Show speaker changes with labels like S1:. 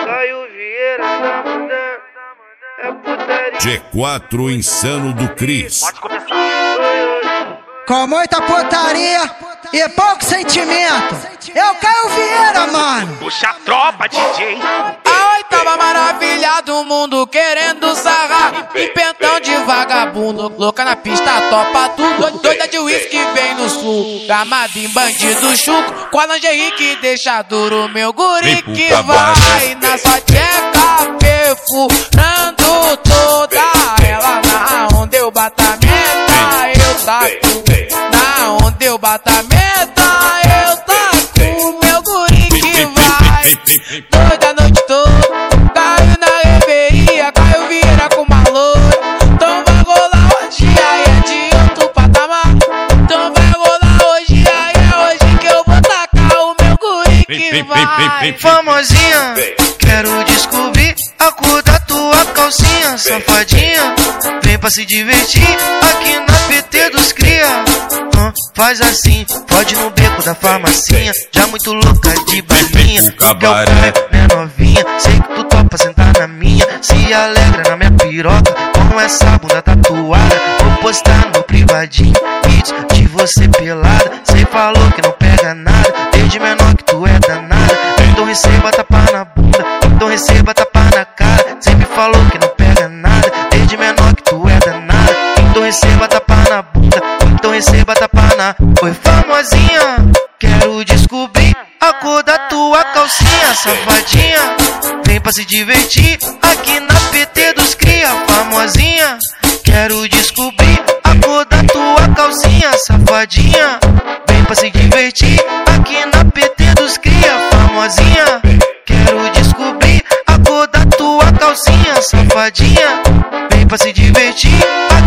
S1: Caio Vieira tá mandando, é putaria.
S2: G4 Insano do Cris.
S3: Pode começar.
S4: Com muita putaria e pouco sentimento. Eu Caio Vieira, mano.
S3: Puxa a tropa, DJ.
S5: A oitava maravilha do mundo querendo sarrar. Em pentão de vagabundo, louca na pista, topa tudo. Doida de uísque vem no sul, gamada em bandido chuco. Com a lingerie que deixa duro, meu guri que vai na sua tcheca, perfurando toda ela. Na onda eu bato a meta, eu taco. Na onda eu bato a meta, eu taco. Meu guri que vai toda a noite toda. Caio na reveria, Caio Vieira com uma loura. Então vai rolar hoje, aí é de outro patamar. Então vai rolar hoje, aí é hoje que eu vou tacar o meu guri que vai.
S1: Famosinha, quero descobrir a cor da tua calcinha. Safadinha, vem pra se divertir aqui na PT dos cria. Faz assim, pode no beco da farmacinha. Já muito louca de balinha. Quer o cabaré, minha novinha. Sei que tu topa sentar na minha. Se alegra na minha piroca com essa bunda tatuada. Vou postar no privadinho vídeos de você pelada. Cê falou que não pega nada, desde menor que tu é danada. Então receba tapa na bunda, então receba tapa na cara. Sempre falou que não pega nada, desde menor que tu é danada. Então receba tapa na bunda, então receba tapa na... Foi famosinha, quero descobrir a cor da tua calcinha. Safadinha, vem pra se divertir aqui na PT dos cria. Famosinha, quero descobrir a cor da tua calcinha. Safadinha, vem pra se divertir aqui na PT dos cria. Famosinha, quero descobrir a cor da tua calcinha. Safadinha, vem pra se divertir aqui